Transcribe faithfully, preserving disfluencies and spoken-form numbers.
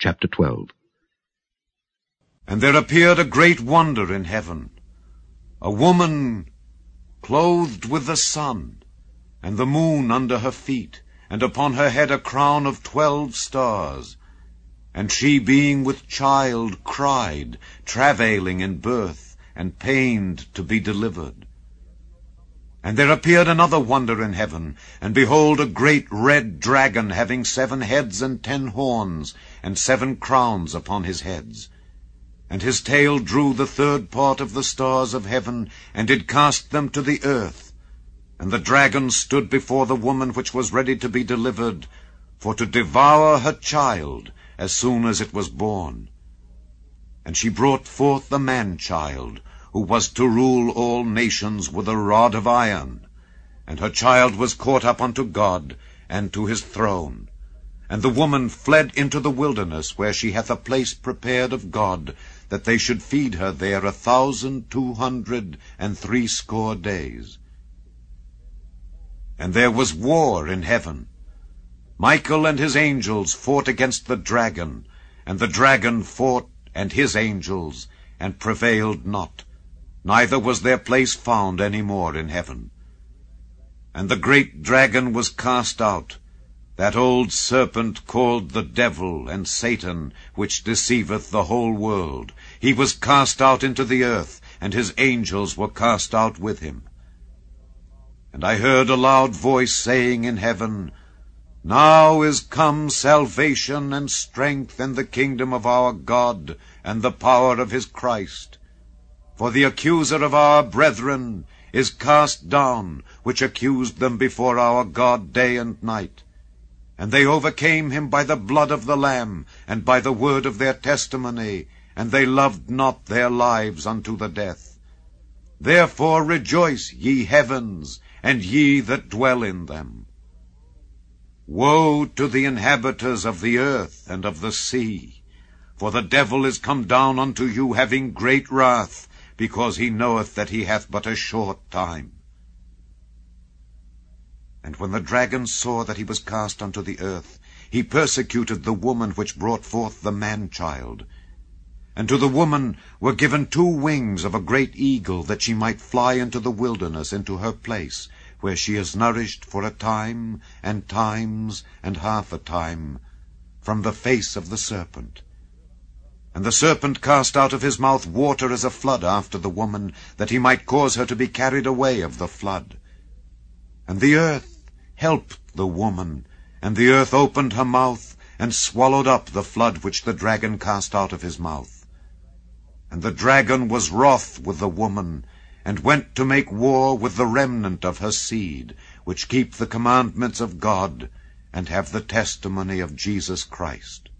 chapter twelve. And there appeared a great wonder in heaven, a woman clothed with the sun, and the moon under her feet, and upon her head a crown of twelve stars. And she, being with child, cried, travailing in birth, and pained to be delivered. And there appeared another wonder in heaven, and behold, a great red dragon, having seven heads and ten horns, and seven crowns upon his heads. And his tail drew the third part of the stars of heaven, and did cast them to the earth. And the dragon stood before the woman which was ready to be delivered, for to devour her child as soon as it was born. And she brought forth the man-child, who was to rule all nations with a rod of iron. And her child was caught up unto God, and to his throne. And the woman fled into the wilderness, where she hath a place prepared of God, that they should feed her there a thousand two hundred and threescore days. And there was war in heaven. Michael and his angels fought against the dragon, and the dragon fought and his angels, and prevailed not, neither was their place found any more in heaven. And the great dragon was cast out, that old serpent called the devil and Satan, which deceiveth the whole world. He was cast out into the earth, and his angels were cast out with him. And I heard a loud voice saying in heaven, Now is come salvation and strength and the kingdom of our God, and the power of his Christ. For the accuser of our brethren is cast down, which accused them before our God day and night. And they overcame him by the blood of the Lamb, and by the word of their testimony, and they loved not their lives unto the death. Therefore rejoice, ye heavens, and ye that dwell in them. Woe to the inhabitants of the earth and of the sea! For the devil is come down unto you, having great wrath, because he knoweth that he hath but a short time. And when the dragon saw that he was cast unto the earth, he persecuted the woman which brought forth the man-child. And to the woman were given two wings of a great eagle, that she might fly into the wilderness, into her place, where she is nourished for a time, and times, and half a time, from the face of the serpent. And the serpent cast out of his mouth water as a flood after the woman, that he might cause her to be carried away of the flood. And the earth helped the woman, and the earth opened her mouth, and swallowed up the flood which the dragon cast out of his mouth. And the dragon was wroth with the woman, and went to make war with the remnant of her seed, which keep the commandments of God, and have the testimony of Jesus Christ.